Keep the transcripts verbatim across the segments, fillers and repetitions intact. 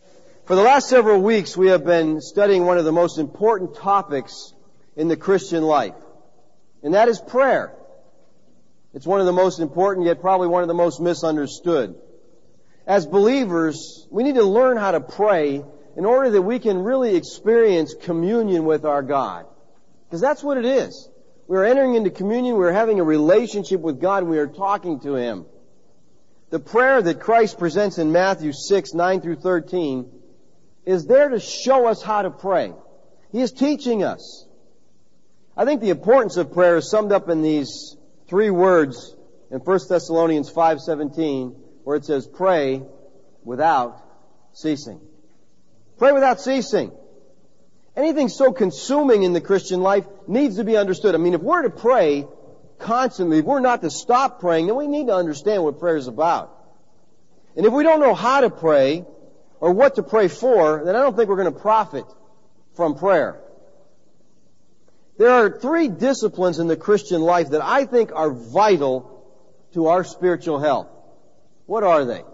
For the last several weeks, we have been studying one of the most important topics in the Christian life, and that is prayer. It's one of the most important, yet probably one of the most misunderstood. As believers, we need to learn how to pray in order that we can really experience communion with our God. Because that's what it is. We are entering into communion, we are having a relationship with God, and we are talking to Him. The prayer that Christ presents in Matthew six, nine through thirteen is there to show us how to pray. He is teaching us. I think the importance of prayer is summed up in these three words in First Thessalonians five seventeen, where it says, pray without ceasing. Pray without ceasing. Anything so consuming in the Christian life needs to be understood. I mean, if we're to pray constantly, if we're not to stop praying, then we need to understand what prayer is about. And if we don't know how to pray, or what to pray for, then I don't think we're going to profit from prayer. There are three disciplines in the Christian life that I think are vital to our spiritual health. What are they?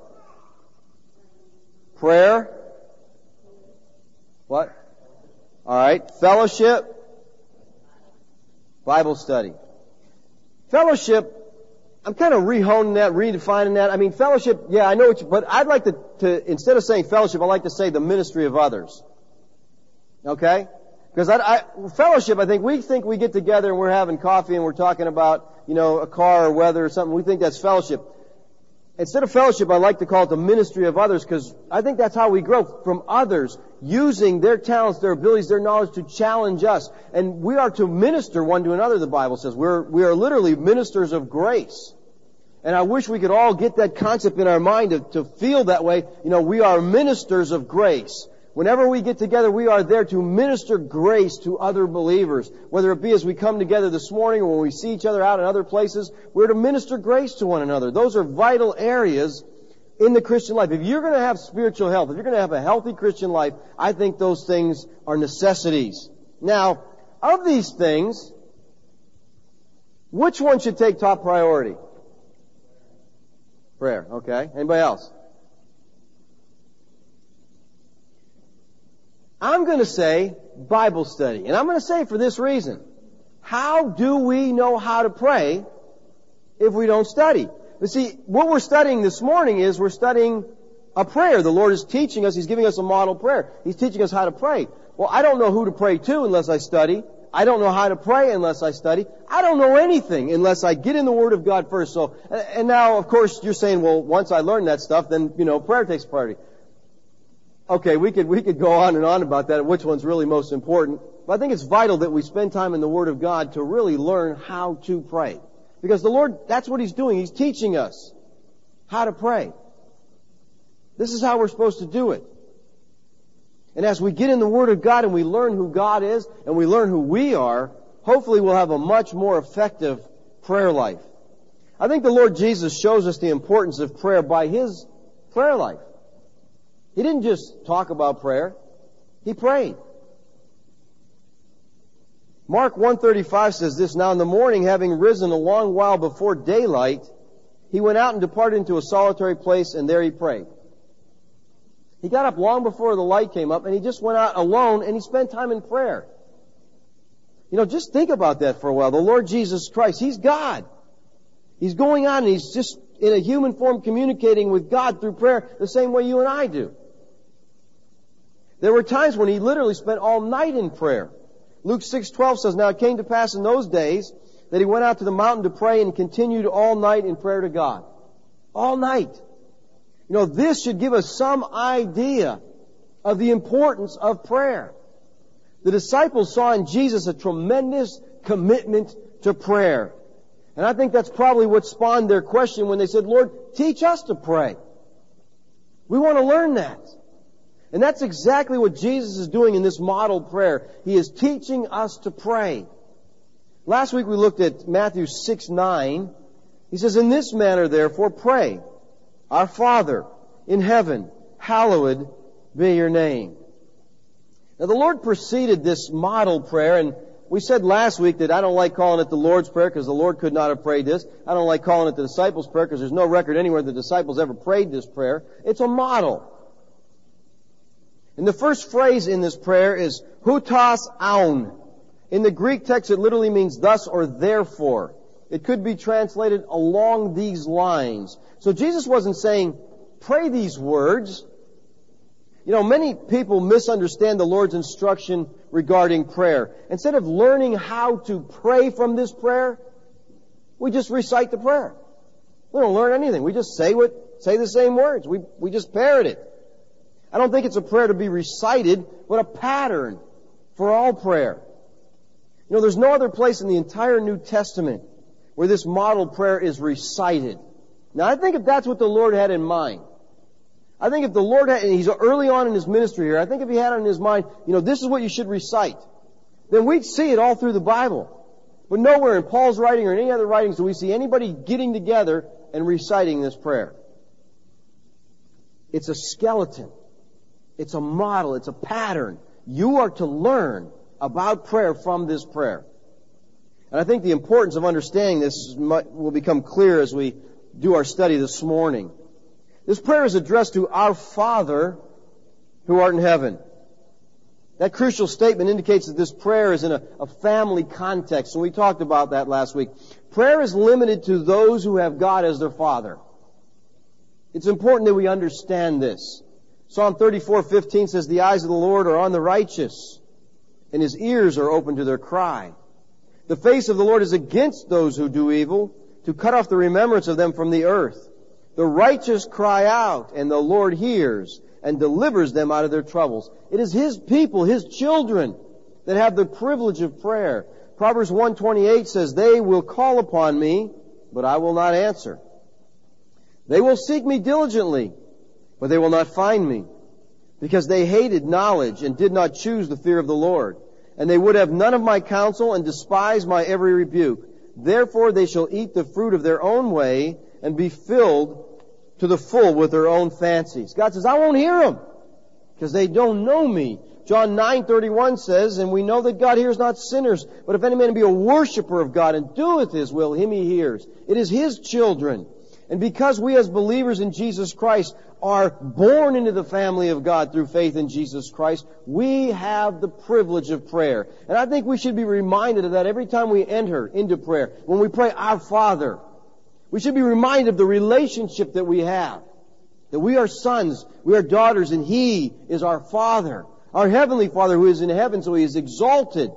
Prayer. What? All right. Fellowship. Bible study. Fellowship, I'm kind of rehoning that, redefining that. I mean, fellowship, yeah, I know what you, but I'd like to, to, instead of saying fellowship, I'd like to say the ministry of others. Okay? Because I, I, fellowship, I think, we think we get together and we're having coffee and we're talking about, you know, a car or weather or something. We think that's fellowship. Instead of fellowship, I like to call it the ministry of others, because I think that's how we grow, from others using their talents, their abilities, their knowledge to challenge us. And we are to minister one to another, the Bible says. We're, we are literally ministers of grace. And I wish we could all get that concept in our mind to, to feel that way. You know, we are ministers of grace. Whenever we get together, we are there to minister grace to other believers. Whether it be as we come together this morning or when we see each other out in other places, we're to minister grace to one another. Those are vital areas in the Christian life. If you're going to have spiritual health, if you're going to have a healthy Christian life, I think those things are necessities. Now, of these things, which one should take top priority? Prayer, okay. Anybody else? I'm going to say Bible study. And I'm going to say for this reason. How do we know how to pray if we don't study? You see, what we're studying this morning is we're studying a prayer. The Lord is teaching us. He's giving us a model prayer. He's teaching us how to pray. Well, I don't know who to pray to unless I study. I don't know how to pray unless I study. I don't know anything unless I get in the Word of God first. So, and now, of course, you're saying, well, once I learn that stuff, then, you know, prayer takes priority. Okay, we could, we could go on and on about that, which one's really most important. But I think it's vital that we spend time in the Word of God to really learn how to pray. Because the Lord, that's what He's doing. He's teaching us how to pray. This is how we're supposed to do it. And as we get in the Word of God and we learn who God is and we learn who we are, hopefully we'll have a much more effective prayer life. I think the Lord Jesus shows us the importance of prayer by His prayer life. He didn't just talk about prayer. He prayed. Mark one thirty-five says this, Now in the morning, having risen a long while before daylight, He went out and departed into a solitary place, and there He prayed. He got up long before the light came up, and He just went out alone, and He spent time in prayer. You know, just think about that for a while. The Lord Jesus Christ, He's God. He's going on, and He's just in a human form communicating with God through prayer the same way you and I do. There were times when He literally spent all night in prayer. Luke six twelve says, Now it came to pass in those days that He went out to the mountain to pray and continued all night in prayer to God. All night. You know, this should give us some idea of the importance of prayer. The disciples saw in Jesus a tremendous commitment to prayer. And I think that's probably what spawned their question when they said, Lord, teach us to pray. We want to learn that. And that's exactly what Jesus is doing in this model prayer. He is teaching us to pray. Last week we looked at Matthew six nine. He says, In this manner, therefore, pray, Our Father in heaven, hallowed be your name. Now the Lord preceded this model prayer, and we said last week that I don't like calling it the Lord's Prayer because the Lord could not have prayed this. I don't like calling it the disciples' prayer because there's no record anywhere the disciples ever prayed this prayer. It's a model. And the first phrase in this prayer is hutas aun. In the Greek text, it literally means thus or therefore. It could be translated along these lines. So Jesus wasn't saying, pray these words. You know, many people misunderstand the Lord's instruction regarding prayer. Instead of learning how to pray from this prayer, we just recite the prayer. We don't learn anything. We just say what, say the same words. We, we just parrot it. I don't think it's a prayer to be recited, but a pattern for all prayer. You know, there's no other place in the entire New Testament where this model prayer is recited. Now, I think if that's what the Lord had in mind, I think if the Lord had, and He's early on in His ministry here, I think if He had it in His mind, you know, this is what you should recite, then we'd see it all through the Bible. But nowhere in Paul's writing or in any other writings do we see anybody getting together and reciting this prayer. It's a skeleton. It's a model. It's a pattern. You are to learn about prayer from this prayer. And I think the importance of understanding this will become clear as we do our study this morning. This prayer is addressed to our Father who art in heaven. That crucial statement indicates that this prayer is in a, a family context, and we talked about that last week. Prayer is limited to those who have God as their Father. It's important that we understand this. Psalm thirty-four fifteen says, the eyes of the Lord are on the righteous, and His ears are open to their cry. The face of the Lord is against those who do evil, to cut off the remembrance of them from the earth. The righteous cry out, and the Lord hears, and delivers them out of their troubles. It is His people, His children, that have the privilege of prayer. Proverbs one twenty-eight says, they will call upon me, but I will not answer. They will seek me diligently, but they will not find me, because they hated knowledge and did not choose the fear of the Lord. And they would have none of my counsel and despise my every rebuke. Therefore they shall eat the fruit of their own way and be filled to the full with their own fancies. God says, I won't hear them because they don't know me. John nine thirty-one says, and we know that God hears not sinners, but if any man be a worshiper of God and doeth His will, him He hears. It is His children. And because we as believers in Jesus Christ are born into the family of God through faith in Jesus Christ, we have the privilege of prayer. And I think we should be reminded of that every time we enter into prayer. When we pray, Our Father, we should be reminded of the relationship that we have. That we are sons, we are daughters, and He is our Father. Our Heavenly Father who is in heaven, so He is exalted.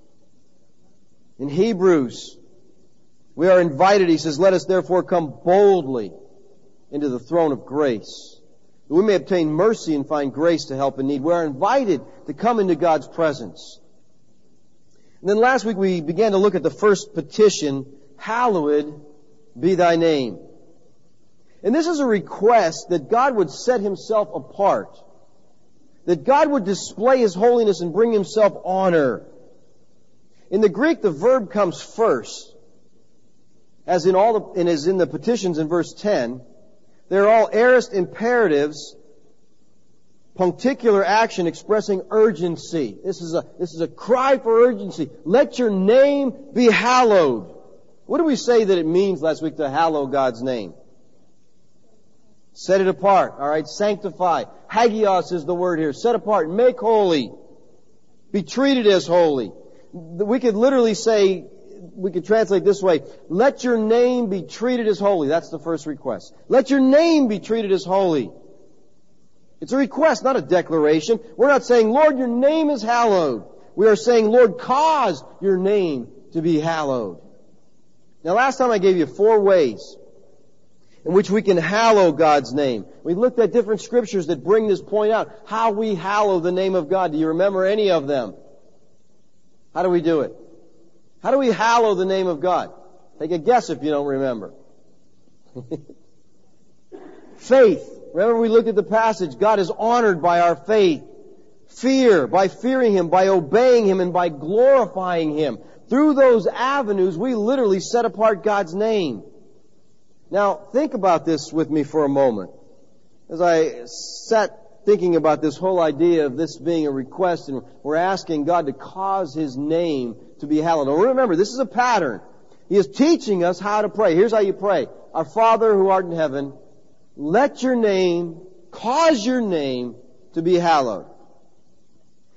In Hebrews, we are invited, he says, let us therefore come boldly into the throne of grace, that we may obtain mercy and find grace to help in need. We are invited to come into God's presence. And then last week we began to look at the first petition, hallowed be thy name. And this is a request that God would set Himself apart, that God would display His holiness and bring Himself honor. In the Greek, the verb comes first. As in all the, and as in the petitions in verse ten, they're all aorist imperatives, punctiliar action expressing urgency. This is a, this is a cry for urgency. Let your name be hallowed. What did we say that it means last week to hallow God's name? Set it apart. All right. Sanctify. Hagios is the word here. Set apart. Make holy. Be treated as holy. We could literally say, we could translate this way, let your name be treated as holy. That's the first request. Let your name be treated as holy. It's a request, not a declaration. We're not saying, Lord, your name is hallowed. We are saying, Lord, cause your name to be hallowed. Now, last time I gave you four ways in which we can hallow God's name. We looked at different scriptures that bring this point out, how we hallow the name of God. Do you remember any of them? How do we do it? How do we hallow the name of God? Take a guess if you don't remember. Faith. Remember we looked at the passage. God is honored by our faith. Fear, by fearing Him, by obeying Him, and by glorifying Him. Through those avenues, we literally set apart God's name. Now, think about this with me for a moment. As I sat thinking about this whole idea of this being a request, and we're asking God to cause His name to be hallowed. Now remember, this is a pattern. He is teaching us how to pray. Here's how you pray. Our Father who art in heaven, let your name, cause your name to be hallowed.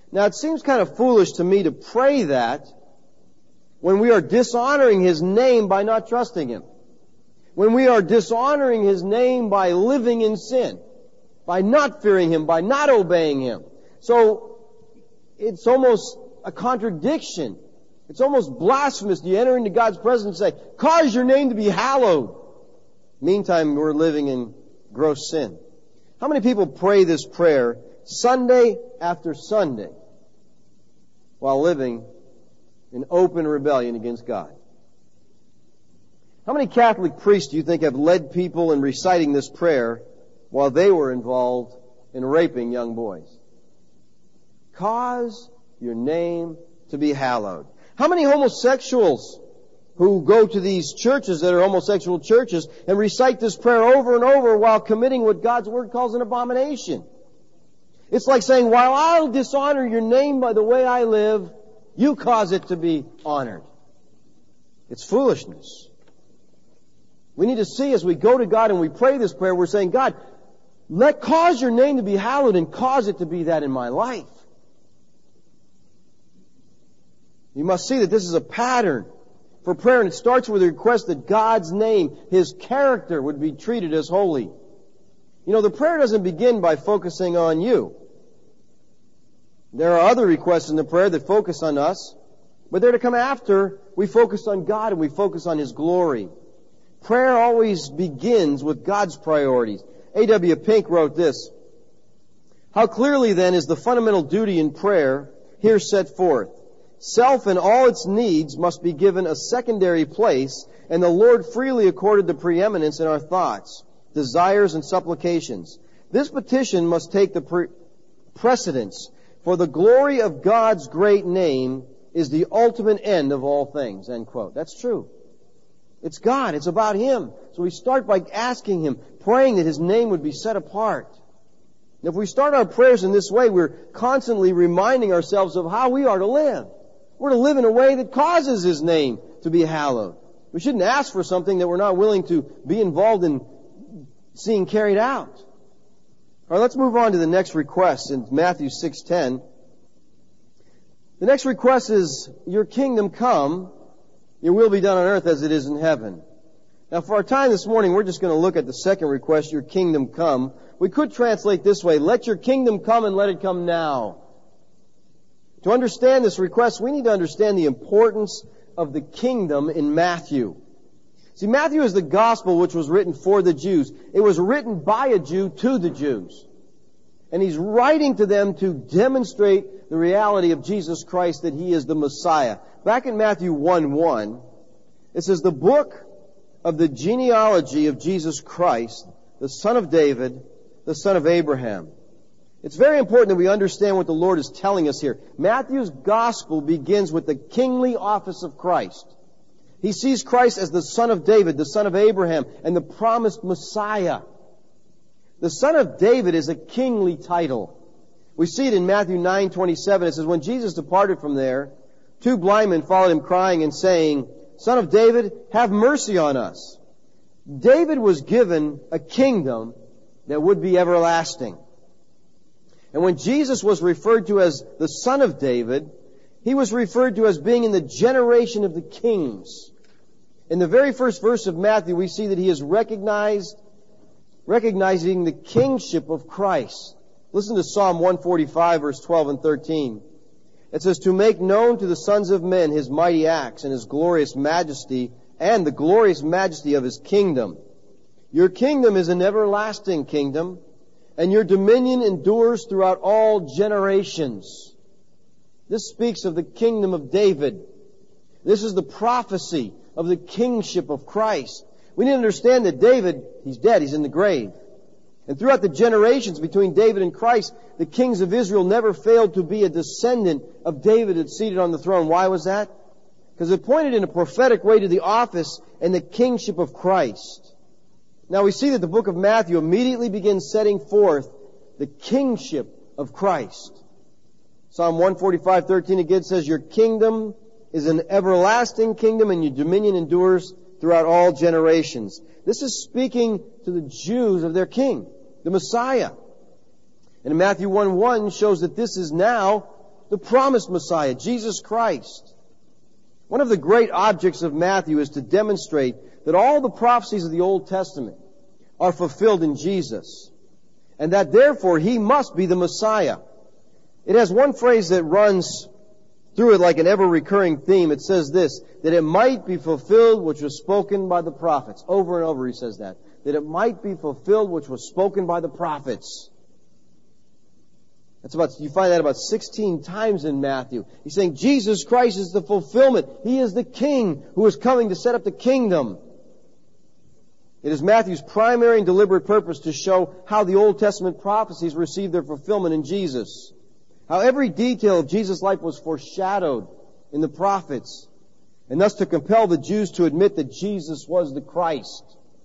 Now it seems kind of foolish to me to pray that when we are dishonoring His name by not trusting Him. When we are dishonoring His name by living in sin, by not fearing Him, by not obeying Him. So it's almost a contradiction. It's almost blasphemous to enter into God's presence and say, cause your name to be hallowed. Meantime, we're living in gross sin. How many people pray this prayer Sunday after Sunday while living in open rebellion against God? How many Catholic priests do you think have led people in reciting this prayer while they were involved in raping young boys? Cause your name to be hallowed. How many homosexuals who go to these churches that are homosexual churches and recite this prayer over and over while committing what God's Word calls an abomination? It's like saying, while I'll dishonor your name by the way I live, you cause it to be honored. It's foolishness. We need to see as we go to God and we pray this prayer, we're saying, God, let cause your name to be hallowed and cause it to be that in my life. You must see that this is a pattern for prayer, and it starts with a request that God's name, His character, would be treated as holy. You know, the prayer doesn't begin by focusing on you. There are other requests in the prayer that focus on us, but they're to come after we focus on God and we focus on His glory. Prayer always begins with God's priorities. A W Pink wrote this: how clearly then is the fundamental duty in prayer here set forth? Self and all its needs must be given a secondary place, and the Lord freely accorded the preeminence in our thoughts, desires, and supplications. This petition must take the pre- precedence, for the glory of God's great name is the ultimate end of all things. End quote. That's true. It's God. It's about Him. So we start by asking Him, praying that His name would be set apart. And if we start our prayers in this way, we're constantly reminding ourselves of how we are to live. We're to live in a way that causes His name to be hallowed. We shouldn't ask for something that we're not willing to be involved in seeing carried out. All right, let's move on to the next request in Matthew six ten. The next request is, your kingdom come, your will be done on earth as it is in heaven. Now, for our time this morning, we're just going to look at the second request, your kingdom come. We could translate this way, let your kingdom come and let it come now. To understand this request, we need to understand the importance of the kingdom in Matthew. See, Matthew is the gospel which was written for the Jews. It was written by a Jew to the Jews. And he's writing to them to demonstrate the reality of Jesus Christ, that He is the Messiah. Back in Matthew one one, it says, the book of the genealogy of Jesus Christ, the son of David, the son of Abraham. It's very important that we understand what the Lord is telling us here. Matthew's gospel begins with the kingly office of Christ. He sees Christ as the son of David, the son of Abraham, and the promised Messiah. The son of David is a kingly title. We see it in Matthew nine twenty-seven. It says, when Jesus departed from there, two blind men followed Him, crying and saying, Son of David, have mercy on us. David was given a kingdom that would be everlasting. And when Jesus was referred to as the son of David, He was referred to as being in the generation of the kings. In the very first verse of Matthew, we see that He is recognized, recognizing the kingship of Christ. Listen to Psalm one forty-five, verse twelve and thirteen. It says, to make known to the sons of men His mighty acts and His glorious majesty and the glorious majesty of His kingdom. Your kingdom is an everlasting kingdom, and your dominion endures throughout all generations. This speaks of the kingdom of David. This is the prophecy of the kingship of Christ. We need to understand that David, he's dead, he's in the grave. And throughout the generations between David and Christ, the kings of Israel never failed to be a descendant of David that's seated on the throne. Why was that? Because it pointed in a prophetic way to the office and the kingship of Christ. Now we see that the book of Matthew immediately begins setting forth the kingship of Christ. Psalm one forty-five, thirteen again says, your kingdom is an everlasting kingdom and your dominion endures throughout all generations. This is speaking to the Jews of their king, the Messiah. And Matthew one one shows that this is now the promised Messiah, Jesus Christ. One of the great objects of Matthew is to demonstrate that all the prophecies of the Old Testament are fulfilled in Jesus, and that therefore He must be the Messiah. It has one phrase that runs through it like an ever-recurring theme. It says this, that it might be fulfilled which was spoken by the prophets. Over and over He says that. That it might be fulfilled which was spoken by the prophets. That's about, you find that about sixteen times in Matthew. He's saying Jesus Christ is the fulfillment. He is the King who is coming to set up the kingdom. It is Matthew's primary and deliberate purpose to show how the Old Testament prophecies received their fulfillment in Jesus. How every detail of Jesus' life was foreshadowed in the prophets, and thus to compel the Jews to admit that Jesus was the Christ.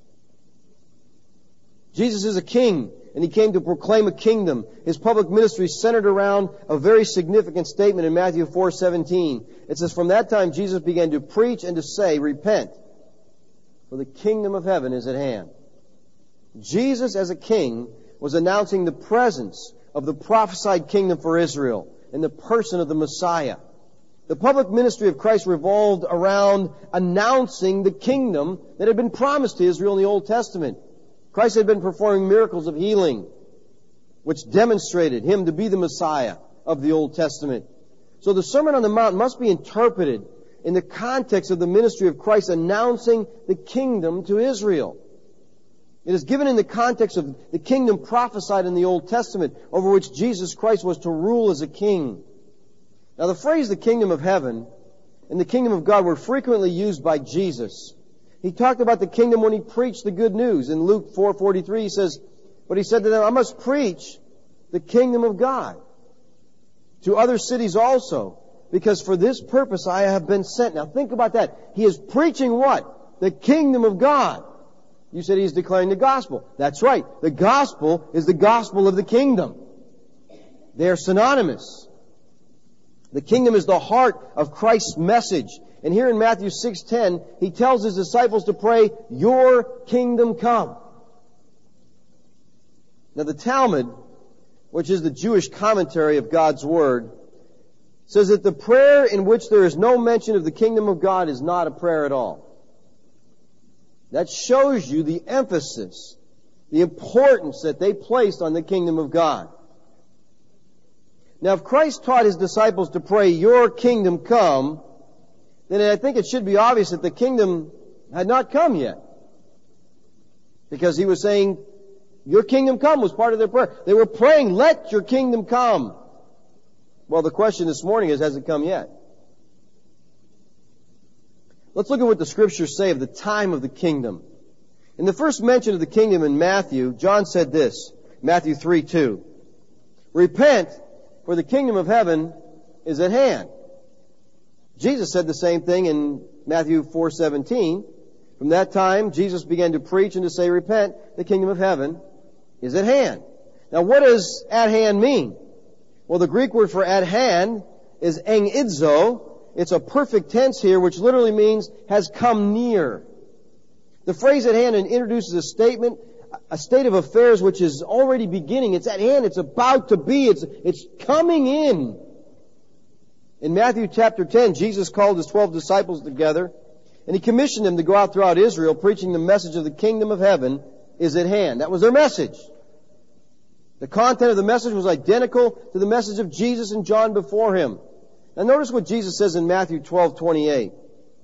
Jesus is a king, and He came to proclaim a kingdom. His public ministry centered around a very significant statement in Matthew four seventeen. It says, "From that time Jesus began to preach and to say, 'Repent, for the kingdom of heaven is at hand.'" Jesus as a king was announcing the presence of the prophesied kingdom for Israel in the person of the Messiah. The public ministry of Christ revolved around announcing the kingdom that had been promised to Israel in the Old Testament. Christ had been performing miracles of healing, which demonstrated Him to be the Messiah of the Old Testament. So the Sermon on the Mount must be interpreted in the context of the ministry of Christ announcing the kingdom to Israel. It is given in the context of the kingdom prophesied in the Old Testament, over which Jesus Christ was to rule as a king. Now the phrase the kingdom of heaven and the kingdom of God were frequently used by Jesus. He talked about the kingdom when He preached the good news. In Luke four forty-three He says, "But He said to them, I must preach the kingdom of God to other cities also, because for this purpose I have been sent." Now think about that. He is preaching what? The kingdom of God. You said He's declaring the gospel. That's right. The gospel is the gospel of the kingdom. They are synonymous. The kingdom is the heart of Christ's message. And here in Matthew six ten, He tells His disciples to pray, "Your kingdom come." Now the Talmud, which is the Jewish commentary of God's Word, says that the prayer in which there is no mention of the kingdom of God is not a prayer at all. That shows you the emphasis, the importance that they placed on the kingdom of God. Now, if Christ taught His disciples to pray, "Your kingdom come," then I think it should be obvious that the kingdom had not come yet. Because He was saying, "Your kingdom come" was part of their prayer. They were praying, "Let your kingdom come." Well, the question this morning is, has it come yet? Let's look at what the Scriptures say of the time of the kingdom. In the first mention of the kingdom in Matthew, John said this, Matthew three two, "Repent, for the kingdom of heaven is at hand." Jesus said the same thing in Matthew four seventeen. From that time, Jesus began to preach and to say, "Repent, the kingdom of heaven is at hand." Now, what does "at hand" mean? Well, the Greek word for "at hand" is engidzo. It's a perfect tense here, which literally means has come near. The phrase "at hand" introduces a statement, a state of affairs which is already beginning. It's at hand. It's about to be. It's, it's coming in. In Matthew chapter ten, Jesus called His twelve disciples together, and He commissioned them to go out throughout Israel, preaching the message of the kingdom of heaven is at hand. That was their message. The content of the message was identical to the message of Jesus and John before Him. Now notice what Jesus says in Matthew twelve twenty-eight.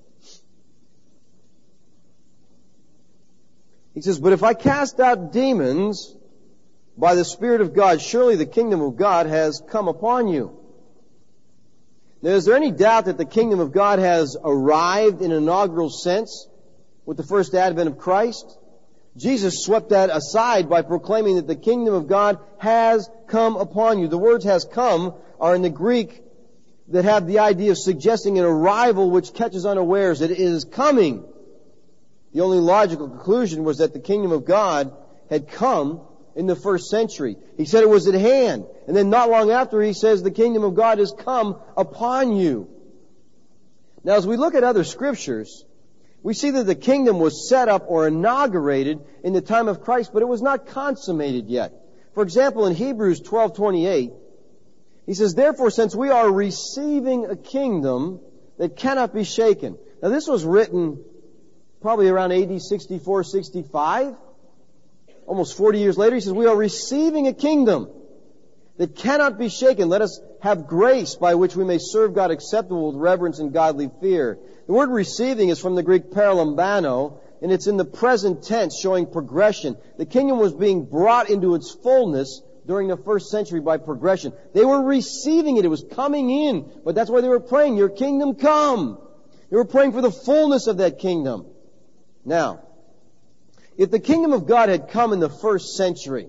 He says, "But if I cast out demons by the Spirit of God, surely the kingdom of God has come upon you." Now, is there any doubt that the kingdom of God has arrived in an inaugural sense with the first advent of Christ? Jesus swept that aside by proclaiming that the kingdom of God has come upon you. The words "has come" are in the Greek that have the idea of suggesting an arrival which catches unawares. It is coming. The only logical conclusion was that the kingdom of God had come in the first century. He said it was at hand. And then not long after, He says the kingdom of God has come upon you. Now, as we look at other scriptures, we see that the kingdom was set up or inaugurated in the time of Christ, but it was not consummated yet. For example, in Hebrews twelve twenty-eight, He says, therefore, since we are receiving a kingdom that cannot be shaken. Now, this was written probably around A D sixty-four, sixty-five. Almost forty years later, he says, we are receiving a kingdom that cannot be shaken. Let us have grace by which we may serve God acceptable with reverence and godly fear. The word receiving is from the Greek paralambano, and it's in the present tense, showing progression. The kingdom was being brought into its fullness during the first century by progression. They were receiving it. It was coming in. But that's why they were praying, your kingdom come. They were praying for the fullness of that kingdom. Now, if the kingdom of God had come in the first century,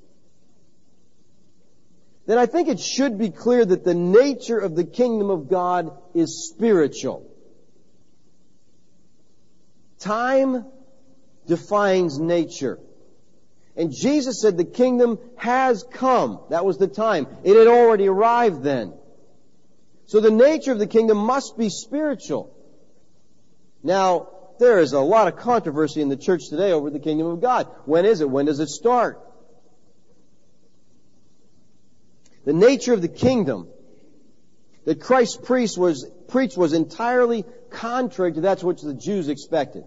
then I think it should be clear that the nature of the kingdom of God is spiritual. Time defines nature. And Jesus said the kingdom has come. That was the time. It had already arrived then. So the nature of the kingdom must be spiritual. Now, there is a lot of controversy in the church today over the kingdom of God. When is it? When does it start? The nature of the kingdom that Christ's priest was, preached was entirely contrary to that which the Jews expected.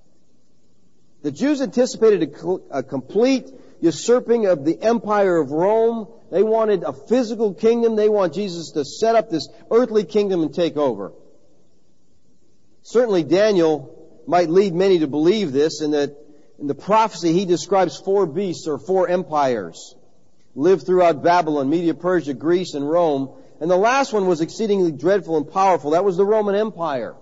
The Jews anticipated a, a complete usurping of the empire of Rome. They wanted a physical kingdom. They want Jesus to set up this earthly kingdom and take over. Certainly Daniel might lead many to believe this, in that in the prophecy he describes four beasts or four empires lived throughout Babylon, Media, Persia, Greece, and Rome. And the last one was exceedingly dreadful and powerful. That was the Roman Empire.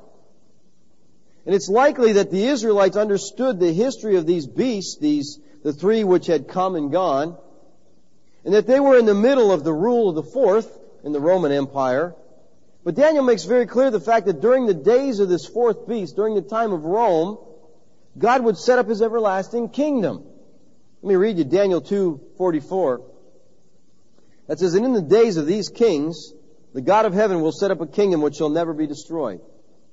And it's likely that the Israelites understood the history of these beasts, these the three which had come and gone, and that they were in the middle of the rule of the fourth in the Roman Empire. But Daniel makes very clear the fact that during the days of this fourth beast, during the time of Rome, God would set up His everlasting kingdom. Let me read you Daniel two forty-four. That says, and in the days of these kings, the God of heaven will set up a kingdom which shall never be destroyed.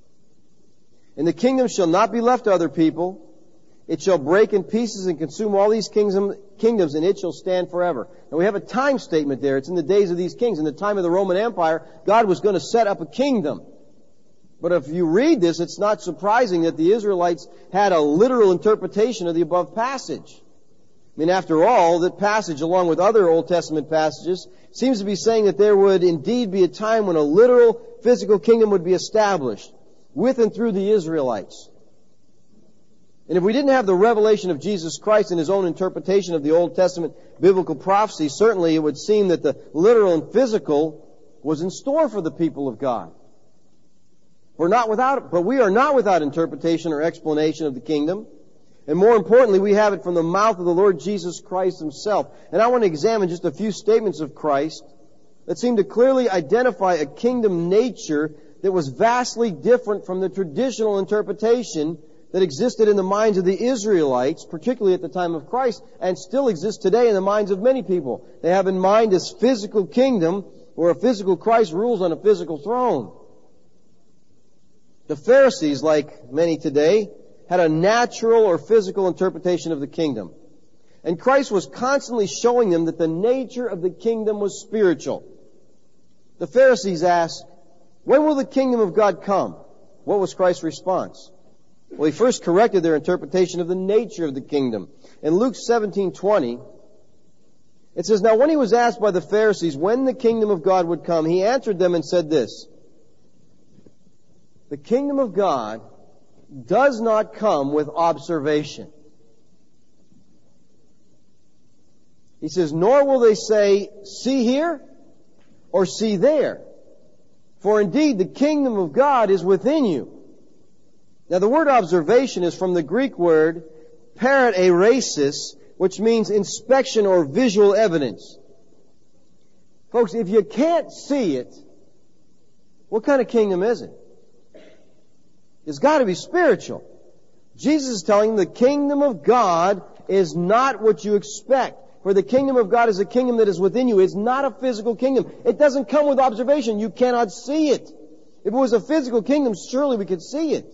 And the kingdom shall not be left to other people. It shall break in pieces and consume all these kingdom, kingdoms, and it shall stand forever. Now we have a time statement there. It's in the days of these kings. In the time of the Roman Empire, God was going to set up a kingdom. But if you read this, it's not surprising that the Israelites had a literal interpretation of the above passage. I mean, after all, that passage, along with other Old Testament passages, seems to be saying that there would indeed be a time when a literal physical kingdom would be established with and through the Israelites. And if we didn't have the revelation of Jesus Christ and His own interpretation of the Old Testament biblical prophecy, certainly it would seem that the literal and physical was in store for the people of God. We're not without, but we are not without interpretation or explanation of the kingdom. And more importantly, we have it from the mouth of the Lord Jesus Christ Himself. And I want to examine just a few statements of Christ that seem to clearly identify a kingdom nature that was vastly different from the traditional interpretation that existed in the minds of the Israelites, particularly at the time of Christ, and still exists today in the minds of many people. They have in mind this physical kingdom where a physical Christ rules on a physical throne. The Pharisees, like many today, had a natural or physical interpretation of the kingdom. And Christ was constantly showing them that the nature of the kingdom was spiritual. The Pharisees asked, when will the kingdom of God come? What was Christ's response? Well, He first corrected their interpretation of the nature of the kingdom. In Luke seventeen twenty, it says, now when He was asked by the Pharisees when the kingdom of God would come, He answered them and said this, the kingdom of God does not come with observation. He says, nor will they say, see here or see there. For indeed the kingdom of God is within you. Now the word observation is from the Greek word paraeresis, which means inspection or visual evidence. Folks, if you can't see it, what kind of kingdom is it? It's got to be spiritual. Jesus is telling them the kingdom of God is not what you expect. For the kingdom of God is a kingdom that is within you. It's not a physical kingdom. It doesn't come with observation. You cannot see it. If it was a physical kingdom, surely we could see it.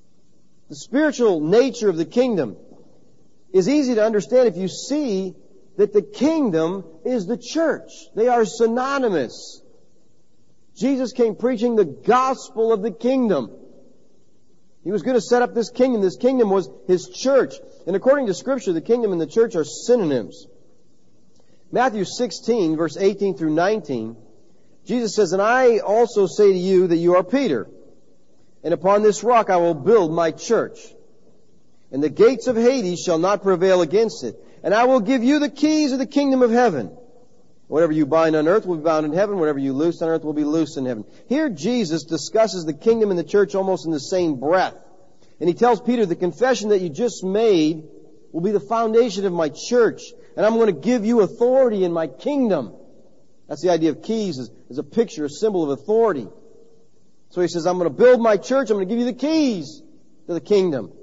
The spiritual nature of the kingdom is easy to understand if you see that the kingdom is the church. They are synonymous. Jesus came preaching the gospel of the kingdom. He was going to set up this kingdom. This kingdom was His church. And according to Scripture, the kingdom and the church are synonyms. Matthew sixteen, verse eighteen through nineteen, Jesus says, "And I also say to you that you are Peter, and upon this rock I will build my church. And the gates of Hades shall not prevail against it. And I will give you the keys of the kingdom of heaven. Whatever you bind on earth will be bound in heaven. Whatever you loose on earth will be loosed in heaven." Here Jesus discusses the kingdom and the church almost in the same breath. And He tells Peter, the confession that you just made will be the foundation of my church. And I'm going to give you authority in my kingdom. That's the idea of keys, is, is a picture, a symbol of authority. So He says, I'm going to build my church. I'm going to give you the keys to the kingdom.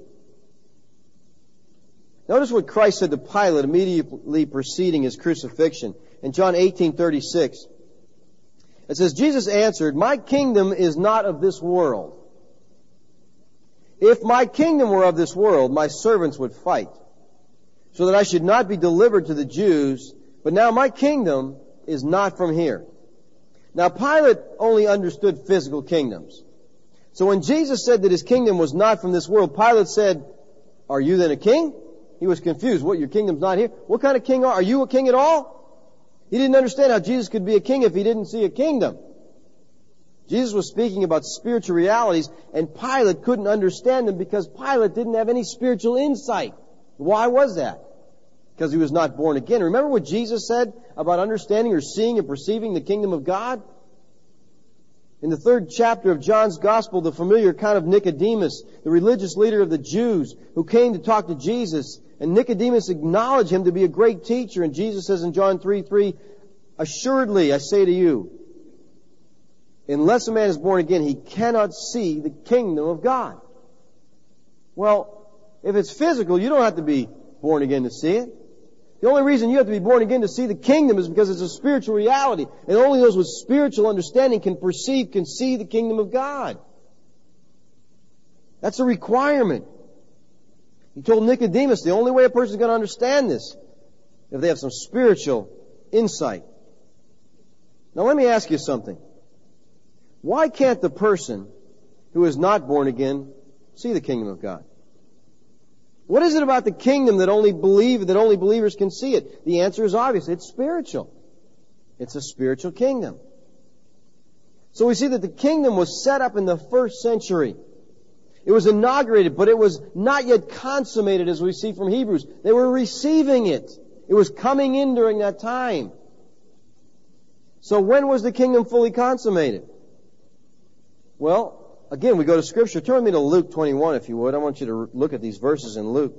Notice what Christ said to Pilate immediately preceding His crucifixion. In John eighteen thirty-six, it says, Jesus answered, "My kingdom is not of this world. If my kingdom were of this world, my servants would fight, so that I should not be delivered to the Jews. But now my kingdom is not from here." Now Pilate only understood physical kingdoms. So when Jesus said that His kingdom was not from this world, Pilate said, "Are you then a king?" He was confused. What, your kingdom's not here? What kind of king are, are you a king at all? He didn't understand how Jesus could be a king if He didn't see a kingdom. Jesus was speaking about spiritual realities, and Pilate couldn't understand them because Pilate didn't have any spiritual insight. Why was that? Because he was not born again. Remember what Jesus said about understanding or seeing and perceiving the kingdom of God? In the third chapter of John's Gospel, the familiar account of Nicodemus, the religious leader of the Jews, who came to talk to Jesus, and Nicodemus acknowledged Him to be a great teacher. And Jesus says in John three three, "Assuredly, I say to you, unless a man is born again, he cannot see the kingdom of God." Well, if it's physical, you don't have to be born again to see it. The only reason you have to be born again to see the kingdom is because it's a spiritual reality. And only those with spiritual understanding can perceive, can see the kingdom of God. That's a requirement. He told Nicodemus the only way a person is going to understand this if they have some spiritual insight. Now let me ask you something. Why can't the person who is not born again see the kingdom of God? What is it about the kingdom that only believe that only believers can see it? The answer is obvious. It's spiritual. It's a spiritual kingdom. So we see that the kingdom was set up in the first century. It was inaugurated, but it was not yet consummated, as we see from Hebrews. They were receiving it. It was coming in during that time. So when was the kingdom fully consummated? Well, again, we go to Scripture. Turn with me to Luke twenty-one, if you would. I want you to look at these verses in Luke.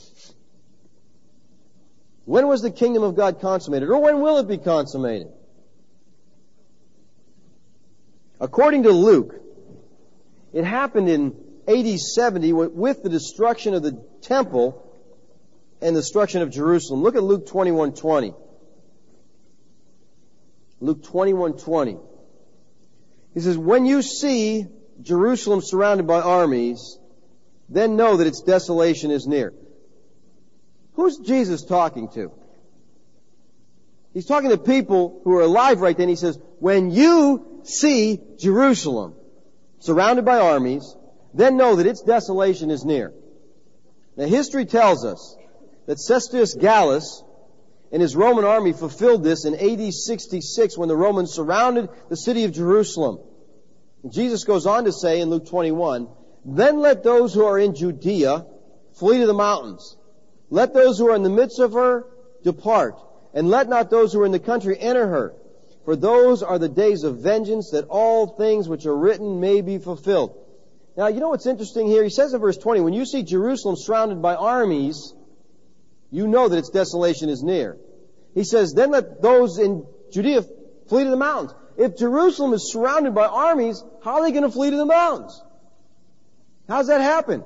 When was the kingdom of God consummated? Or when will it be consummated? According to Luke, it happened in A D seventy with the destruction of the temple and the destruction of Jerusalem. Look at Luke twenty-one twenty. Luke twenty-one twenty. He says, "When you see Jerusalem surrounded by armies, then know that its desolation is near." Who's Jesus talking to? He's talking to people who are alive right then. He says, when you see Jerusalem surrounded by armies, then know that its desolation is near. Now history tells us that Cestius Gallus and his Roman army fulfilled this in A D sixty-six when the Romans surrounded the city of Jerusalem. And Jesus goes on to say in Luke twenty-one, "Then let those who are in Judea flee to the mountains. Let those who are in the midst of her depart, and let not those who are in the country enter her. For those are the days of vengeance, that all things which are written may be fulfilled." Now, you know what's interesting here? He says in verse twenty, when you see Jerusalem surrounded by armies, you know that its desolation is near. He says, then let those in Judea flee to the mountains. If Jerusalem is surrounded by armies, how are they going to flee to the mountains? How does that happen?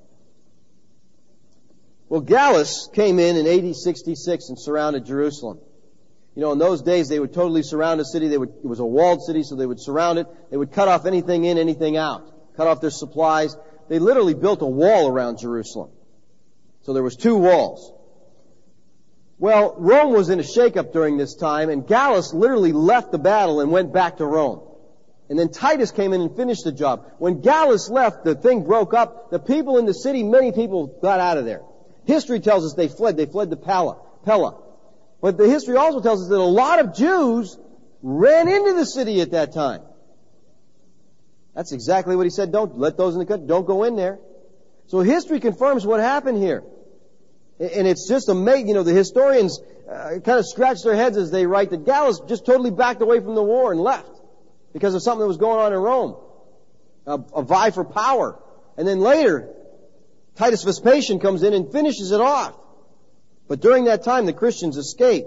Well, Gallus came in in A D sixty-six and surrounded Jerusalem. You know, in those days, they would totally surround a city. They would, it was a walled city, so they would surround it. They would cut off anything in, anything out. Cut off their supplies. They literally built a wall around Jerusalem. So there was two walls. Well, Rome was in a shakeup during this time, and Gallus literally left the battle and went back to Rome. And then Titus came in and finished the job. When Gallus left, the thing broke up. The people in the city, many people got out of there. History tells us they fled. They fled to Pella. Pella. But the history also tells us that a lot of Jews ran into the city at that time. That's exactly what he said. Don't let those in the country, don't go in there. So history confirms what happened here. And it's just amazing, you know, the historians uh, kind of scratch their heads as they write that Gallus just totally backed away from the war and left because of something that was going on in Rome. A, a vie for power. And then later, Titus Vespasian comes in and finishes it off. But during that time, the Christians escaped.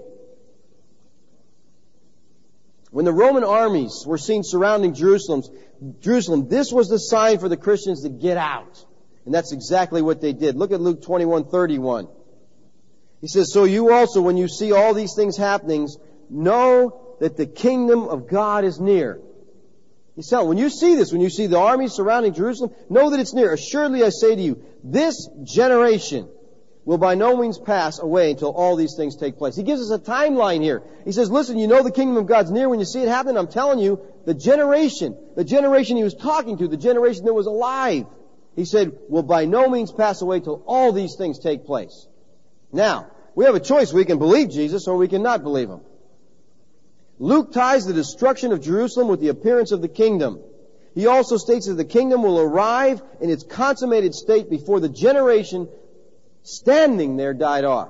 When the Roman armies were seen surrounding Jerusalem, Jerusalem, this was the sign for the Christians to get out. And that's exactly what they did. Look at Luke twenty-one thirty-one. He says, so you also, when you see all these things happening, know that the kingdom of God is near. He's telling, when you see this, when you see the armies surrounding Jerusalem, know that it's near. Assuredly I say to you, this generation will by no means pass away until all these things take place. He gives us a timeline here. He says, listen, you know the kingdom of God's near when you see it happen. I'm telling you, the generation, the generation he was talking to, the generation that was alive, he said, will by no means pass away till all these things take place. Now, we have a choice. We can believe Jesus or we can not believe him. Luke ties the destruction of Jerusalem with the appearance of the kingdom. He also states that the kingdom will arrive in its consummated state before the generation standing there died off.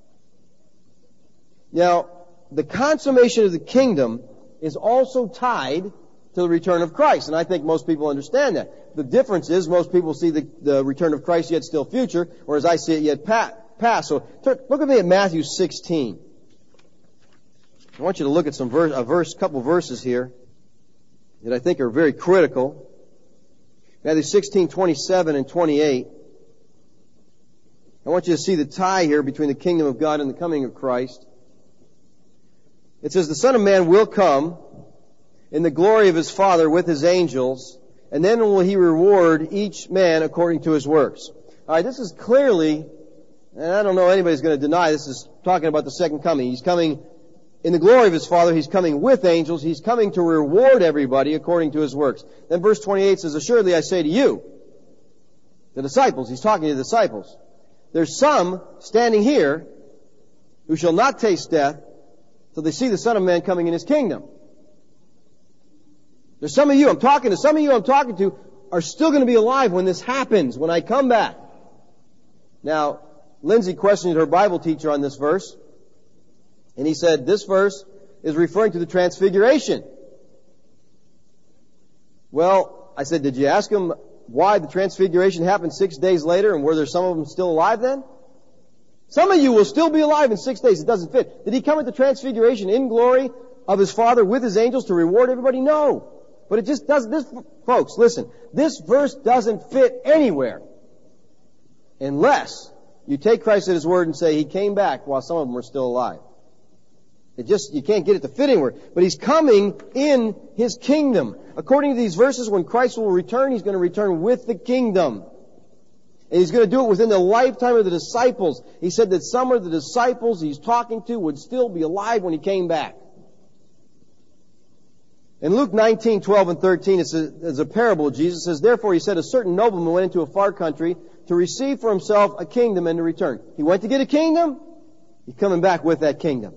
Now, the consummation of the kingdom is also tied to the return of Christ, and I think most people understand that. The difference is most people see the, the return of Christ yet still future, whereas I see it yet past. So look at me at Matthew sixteen. I want you to look at some verse, a verse, couple verses here that I think are very critical. Matthew sixteen, twenty-seven and twenty-eight. I want you to see the tie here between the kingdom of God and the coming of Christ. It says, the Son of Man will come in the glory of his Father with his angels, and then will he reward each man according to his works. All right, this is clearly, and I don't know anybody's going to deny this, is talking about the second coming. He's coming in the glory of his Father. He's coming with angels. He's coming to reward everybody according to his works. Then verse twenty-eight says, assuredly I say to you, the disciples, he's talking to the disciples, there's some standing here who shall not taste death till they see the Son of Man coming in his kingdom. There's some of you, I'm talking to, some of you I'm talking to are still going to be alive when this happens, when I come back. Now, Lindsay questioned her Bible teacher on this verse, and he said this verse is referring to the transfiguration. Well, I said, did you ask him why the transfiguration happened six days later, and were there some of them still alive then? Some of you will still be alive in six days. It doesn't fit. Did he come at the transfiguration in glory of his Father with his angels to reward everybody? No. But it just doesn't, this, folks, listen, this verse doesn't fit anywhere unless you take Christ at his word and say he came back while some of them were still alive. It just, you can't get it to fit anywhere. But he's coming in his kingdom. According to these verses, when Christ will return, he's going to return with the kingdom. And he's going to do it within the lifetime of the disciples. He said that some of the disciples he's talking to would still be alive when he came back. In Luke nineteen, twelve and thirteen, it's a, it's a parable. Jesus says, therefore he said, a certain nobleman went into a far country to receive for himself a kingdom and to return. He went to get a kingdom. He's coming back with that kingdom.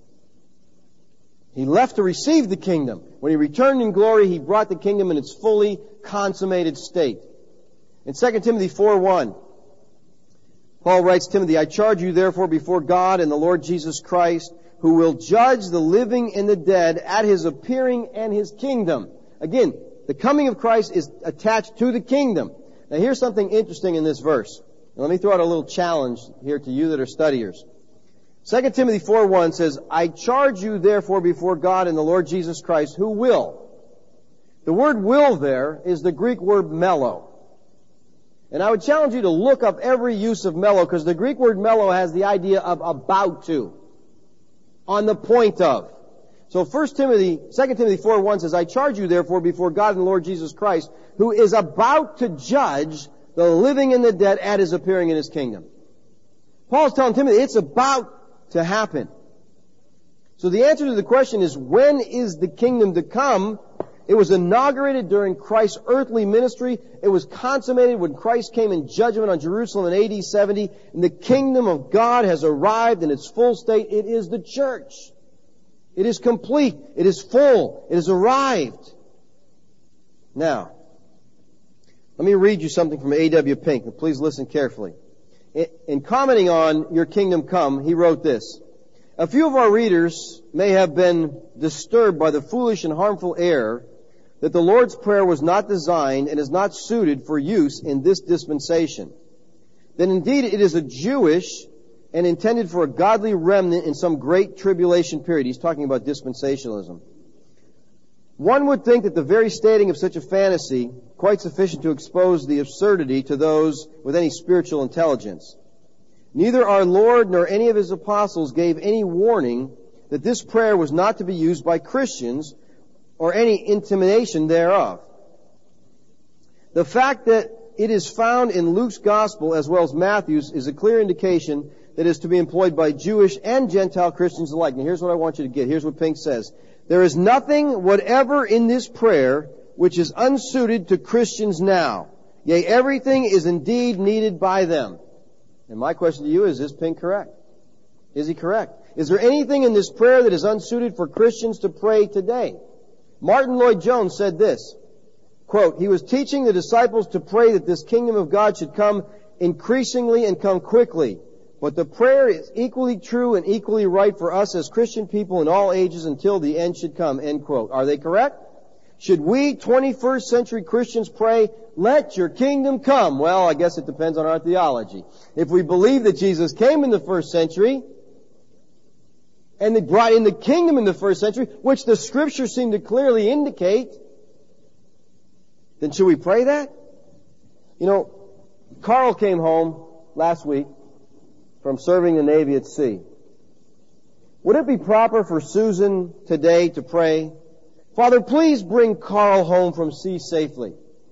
He left to receive the kingdom. When he returned in glory, he brought the kingdom in its fully consummated state. In Second Timothy four one, Paul writes, Timothy, I charge you therefore before God and the Lord Jesus Christ, who will judge the living and the dead at his appearing and his kingdom. Again, the coming of Christ is attached to the kingdom. Now here's something interesting in this verse. Now, let me throw out a little challenge here to you that are studiers. Second Timothy four one says, I charge you therefore before God and the Lord Jesus Christ, who will. The word will there is the Greek word mello. And I would challenge you to look up every use of mello, because the Greek word mello has the idea of about to, on the point of. So First Timothy, Second Timothy four one says, I charge you therefore before God and the Lord Jesus Christ, who is about to judge the living and the dead at his appearing in his kingdom. Paul's telling Timothy, it's about to happen. So the answer to the question is, when is the kingdom to come? It was inaugurated during Christ's earthly ministry. It was consummated when Christ came in judgment on Jerusalem in A D seventy. And the kingdom of God has arrived in its full state. It is the church. It is complete. It is full. It has arrived. Now, let me read you something from A W Pink. And please listen carefully. In commenting on Your Kingdom Come, he wrote this: a few of our readers may have been disturbed by the foolish and harmful error that the Lord's Prayer was not designed and is not suited for use in this dispensation. Then indeed it is a Jewish and intended for a godly remnant in some great tribulation period. He's talking about dispensationalism. One would think that the very stating of such a fantasy quite sufficient to expose the absurdity to those with any spiritual intelligence. Neither our Lord nor any of His apostles gave any warning that this prayer was not to be used by Christians or any intimation thereof. The fact that it is found in Luke's Gospel as well as Matthew's is a clear indication that it is to be employed by Jewish and Gentile Christians alike. Now here's what I want you to get. Here's what Pink says. There is nothing whatever in this prayer which is unsuited to Christians now. Yea, everything is indeed needed by them. And my question to you is, is Pink correct? Is he correct? Is there anything in this prayer that is unsuited for Christians to pray today? Martin Lloyd-Jones said this, quote, he was teaching the disciples to pray that this kingdom of God should come increasingly and come quickly. But the prayer is equally true and equally right for us as Christian people in all ages until the end should come, end quote. Are they correct? Should we twenty-first century Christians pray, let your kingdom come? Well, I guess it depends on our theology. If we believe that Jesus came in the first century, and they brought in the kingdom in the first century, which the scriptures seem to clearly indicate, then should we pray that? You know, Carl came home last week from serving the Navy at sea. Would it be proper for Susan today to pray, Father, please bring Carl home from sea safely?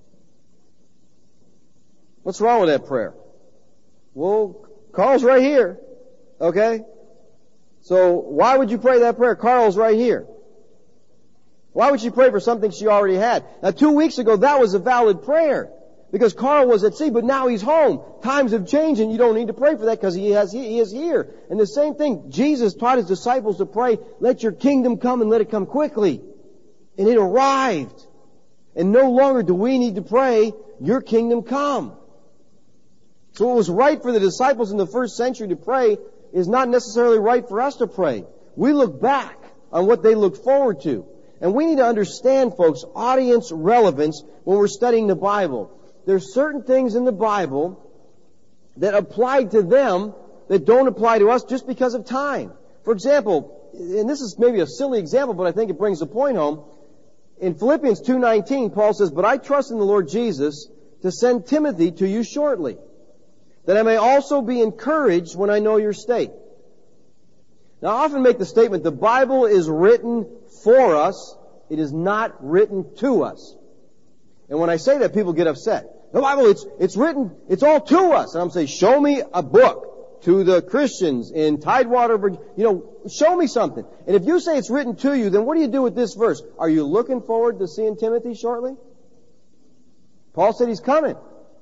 What's wrong with that prayer? Well, Carl's right here. Okay? So why would you pray that prayer? Carl's right here. Why would she pray for something she already had? Now, two weeks ago, that was a valid prayer because Carl was at sea, but now he's home. Times have changed, and you don't need to pray for that because he has he is here. And the same thing, Jesus taught His disciples to pray, let your kingdom come and let it come quickly. And it arrived. And no longer do we need to pray, your kingdom come. So it was right for the disciples in the first century to pray is not necessarily right for us to pray. We look back on what they looked forward to. And we need to understand, folks, audience relevance when we're studying the Bible. There's certain things in the Bible that apply to them that don't apply to us just because of time. For example, and this is maybe a silly example, but I think it brings the point home. In Philippians two nineteen, Paul says, but I trust in the Lord Jesus to send Timothy to you shortly, that I may also be encouraged when I know your state. Now, I often make the statement, the Bible is written for us. It is not written to us. And when I say that, people get upset. The Bible, it's, it's written, it's all to us. And I'm saying, show me a book to the Christians in Tidewater, Virginia. You know, show me something. And if you say it's written to you, then what do you do with this verse? Are you looking forward to seeing Timothy shortly? Paul said he's coming.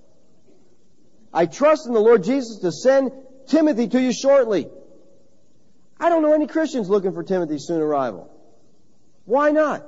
I trust in the Lord Jesus to send Timothy to you shortly. I don't know any Christians looking for Timothy's soon arrival. Why not?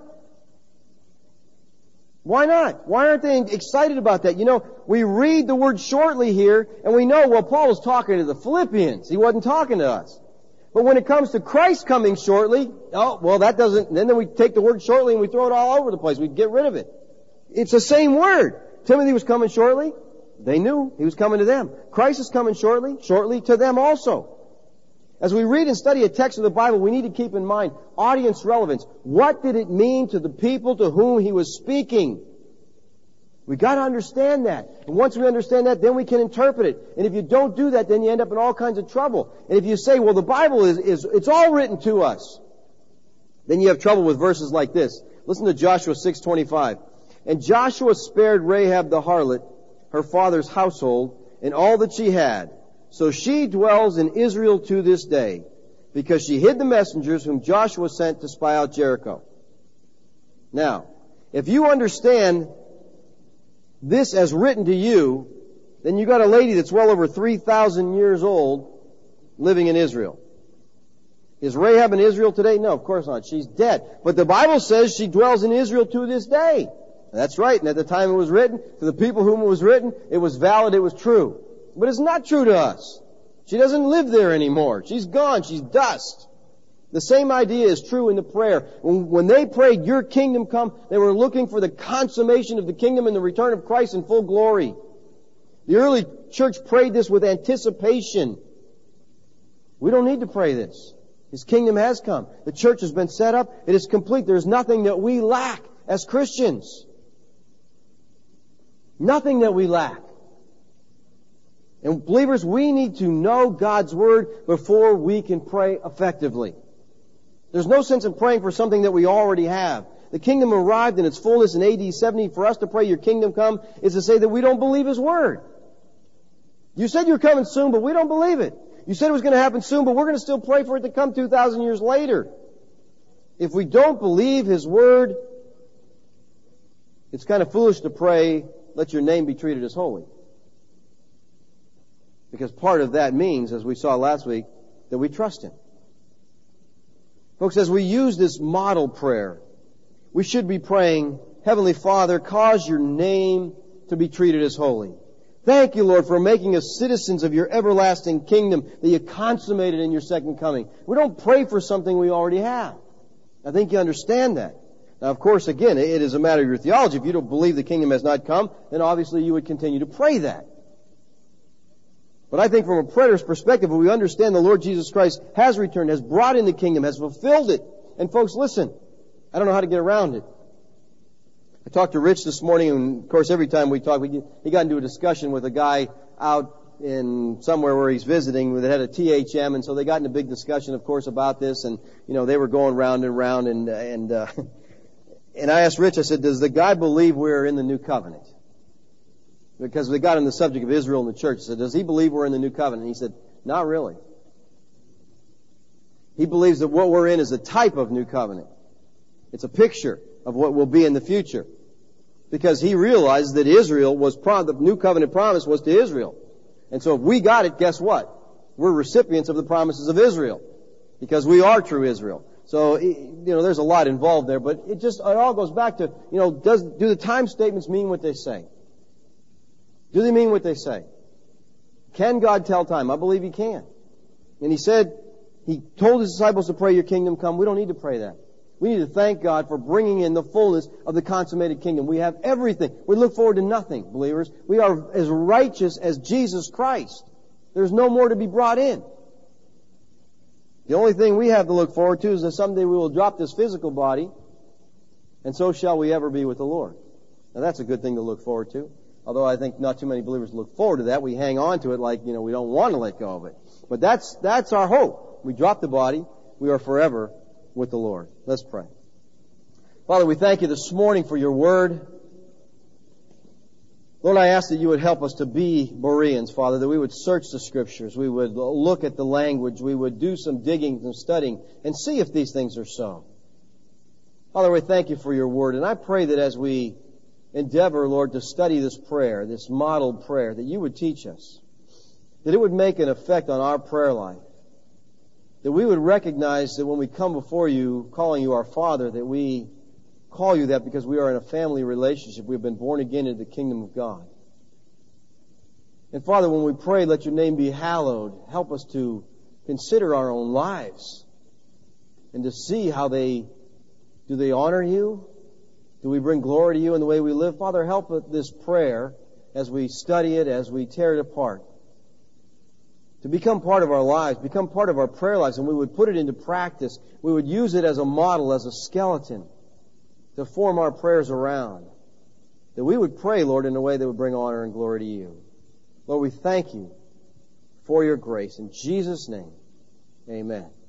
Why not? Why aren't they excited about that? You know, we read the word shortly here, and we know, well, Paul was talking to the Philippians. He wasn't talking to us. But when it comes to Christ coming shortly, oh, well, that doesn't, then, then we take the word shortly and we throw it all over the place. We get rid of it. It's the same word. Timothy was coming shortly. They knew he was coming to them. Christ is coming shortly, shortly to them also. As we read and study a text of the Bible, we need to keep in mind audience relevance. What did it mean to the people to whom he was speaking? We got to understand that. And once we understand that, then we can interpret it. And if you don't do that, then you end up in all kinds of trouble. And if you say, well, the Bible is, is it's all written to us, then you have trouble with verses like this. Listen to Joshua six twenty-five. And Joshua spared Rahab the harlot, her father's household, and all that she had. So she dwells in Israel to this day. because she hid the messengers whom Joshua sent to spy out Jericho. Now, if you understand this as written to you, then you got a lady that's well over three thousand years old living in Israel. Is Rahab in Israel today? No, of course not. She's dead. But the Bible says she dwells in Israel to this day. That's right. And at the time it was written, to the people whom it was written, it was valid, it was true. But it's not true to us. She doesn't live there anymore. She's gone. She's dust. The same idea is true in the prayer. When, when they prayed, your kingdom come, they were looking for the consummation of the kingdom and the return of Christ in full glory. The early church prayed this with anticipation. We don't need to pray this. His kingdom has come. The church has been set up. It is complete. There is nothing that we lack as Christians. Nothing that we lack. And believers, we need to know God's Word before we can pray effectively. There's no sense in praying for something that we already have. The kingdom arrived in its fullness in A D seventy. For us to pray, your kingdom come, is to say that we don't believe His Word. You said you're coming soon, but we don't believe it. You said it was going to happen soon, but we're going to still pray for it to come two thousand years later. If we don't believe His Word, it's kind of foolish to pray, let your name be treated as holy. Because part of that means, as we saw last week, that we trust Him. Folks, as we use this model prayer, we should be praying, Heavenly Father, cause your name to be treated as holy. Thank you, Lord, for making us citizens of your everlasting kingdom that you consummated in your second coming. We don't pray for something we already have. I think you understand that. Now, of course, again, it is a matter of your theology. If you don't believe the kingdom has not come, then obviously you would continue to pray that. But I think from a prayer's perspective, if we understand the Lord Jesus Christ has returned, has brought in the kingdom, has fulfilled it. And folks, listen, I don't know how to get around it. I talked to Rich this morning, and of course every time we talk, we get, he got into a discussion with a guy out in somewhere where he's visiting that had a T H M, and so they got in a big discussion, of course, about this, and, you know, they were going round and round, and, and, uh, and I asked Rich, I said, does the guy believe we're in the new covenant? Because we got on the subject of Israel and the church. I said, does he believe we're in the new covenant? And he said, not really. He believes that what we're in is a type of new covenant. It's a picture of what will be in the future. Because he realized that Israel was, prom- the new covenant promise was to Israel. And so if we got it, guess what? We're recipients of the promises of Israel. Because we are true Israel. So, you know, there's a lot involved there, but it just, it all goes back to, you know, does, do the time statements mean what they say? Do they mean what they say? Can God tell time? I believe He can. And He said, He told His disciples to pray, your kingdom come. We don't need to pray that. We need to thank God for bringing in the fullness of the consummated kingdom. We have everything. We look forward to nothing, believers. We are as righteous as Jesus Christ. There's no more to be brought in. The only thing we have to look forward to is that someday we will drop this physical body, and so shall we ever be with the Lord. Now that's a good thing to look forward to. Although I think not too many believers look forward to that. We hang on to it like, you know, we don't want to let go of it. But that's, that's our hope. We drop the body. We are forever with the Lord. Let's pray. Father, we thank you this morning for your word. Lord, I ask that you would help us to be Bereans, Father, that we would search the Scriptures. We would look at the language. We would do some digging and studying and see if these things are so. Father, we thank you for your word. And I pray that as we endeavor, Lord, to study this prayer, this modeled prayer, that you would teach us, that it would make an effect on our prayer life, that we would recognize that when we come before you, calling you our Father, that we call you that because we are in a family relationship. We've been born again into the kingdom of God. And Father, when we pray, let your name be hallowed. Help us to consider our own lives and to see how they, do they honor you? Do we bring glory to you in the way we live? Father, help with this prayer as we study it, as we tear it apart, to become part of our lives, become part of our prayer lives, and we would put it into practice. We would use it as a model, as a skeleton, to form our prayers around. That we would pray, Lord, in a way that would bring honor and glory to you. Lord, we thank you for your grace. In Jesus' name, amen.